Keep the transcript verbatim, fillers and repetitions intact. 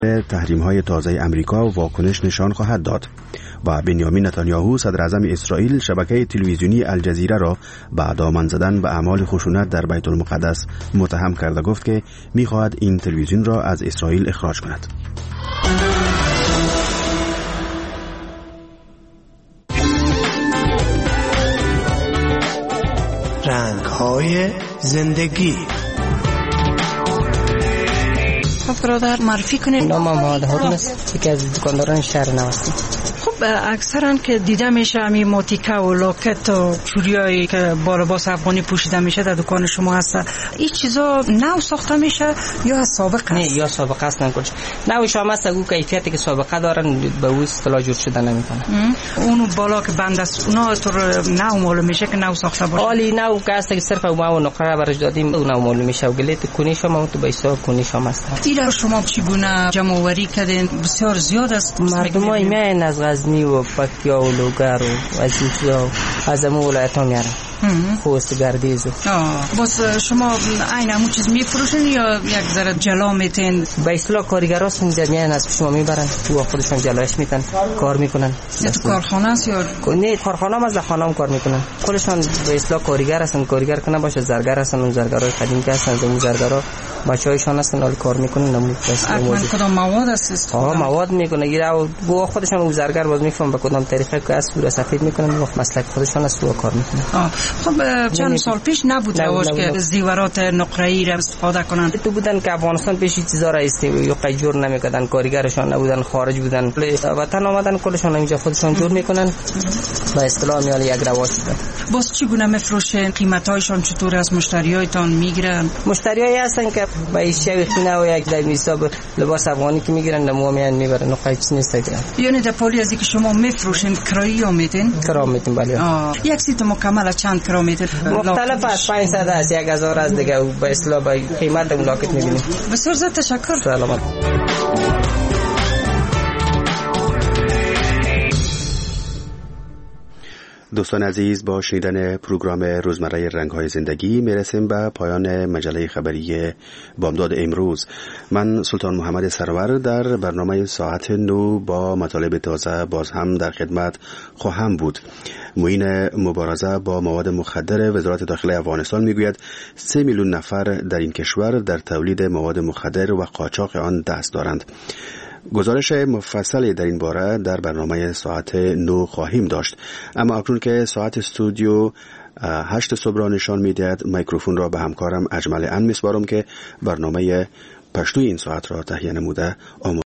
تحریم‌های تازه امریکا واکنش نشان خواهد داد و بنیامین نتانیاهو صدر اعظم اسرائیل شبکه تلویزیونی الجزیره را به دامن زدن به اعمال خشونت در بیت المقدس متهم کرده گفت که می‌خواهد این تلویزیون را از اسرائیل اخراج کند. رنگ‌های زندگی. برادر معرفی کنید. نام محمد هارون است، یکی از دکانداران شهر نو هستم. خب اکثرا که دیده میشه همین موتیکه و لاکت و چوریایی که با لباس افغانی پوشیده میشه در دکان شما هست. این چیزا نو ساخته میشه یا از سابقه است؟ نه یا سابقه است. نکنش نو شما است گو کیفیتی که سابقه دارن به اون اصطلاح جور شده نمیکنه. اونو بالا که بند است اونا تو نو معلوم میشه که نو ساخته باشه. حالی نو که است که صرف ما و نقره برش دادیم اون نو معلوم میشه و گلیت کنی شما تو به حساب کنی شما است. اینا شما چگونه جمع آوری کردین؟ بسیار زیاد است. مردمای میان از غزنی و پکتیا و لوگر و از این چیزا از همون ولایت ها میارن. خوست گردیز. باز شما این همون چیز میفروشین یا یک ذره جلا میتین؟ به اصطلاح کارگر هستن میان از شما میبرن تو خودشون جلاش میتن کار میکنن. تو کارخانه است یا نه کارخانه هم از خانه‌ام کار میکنن. خودشون به اصطلاح کارگر هستن. کارگر کنه باشه زرگر هستن. اون زرگرای قدیم که هستن اون زرگرا بچه‌هایشان هستن حال کار میکنن. نمود اصلا کدام مواد است؟ ها مواد میکنه گیرا و خودشون اون زرگر باز میفهم به کدام طریقه که از پورا سفید میکنن و مسلک خودشون از تو کار میکنن. خب چند سال پیش نبود رواج که زیورات نقره‌ای را استفاده کنن. تو بودن که افغانستان پیش چیزا را استفاده یا قیجور نمیکردن. کارگرشان نبودن خارج بودن وطن آمدن کلشون اینجا خودشون جور میکنن با اصطلاح میال یک رواج شده. باز چگونه میفروشن؟ قیمتایشان چطور است؟ مشتریایتان میگیرن؟ مشتریایی هستن که با ایشای خونه و یک در حساب لباس افغانی که میگیرن نمو میان میبرن و قیچ نیست دیگه. یعنی در پولی از اینکه شما میفروشین کرایی ها میدین؟ کرا میدین بله. یک سیت مکمل چند کرا میدین؟ مختلف است. پانصد است یک هزار از دیگه به اصطلاح با قیمت اون لاکت میبینیم. بسیار زیاد تشکر. سلامت. دوستان عزیز با شنیدن پروگرام روزمره رنگ‌های زندگی میرسیم به پایان مجله خبری بامداد امروز. من سلطان محمد سرور در برنامه ساعت نو با مطالب تازه باز هم در خدمت خواهم بود. معین مبارزه با مواد مخدر وزارت داخلی افغانستان میگوید سه میلیون نفر در این کشور در تولید مواد مخدر و قاچاق آن دست دارند. گزارش مفصلی در این باره در برنامه ساعت نو خواهیم داشت، اما اکنون که ساعت استودیو هشت صبح را نشان میدهد میکروفون را به همکارم اجمل ان میسپارم که برنامه پشتوی این ساعت را تهیه نموده آماده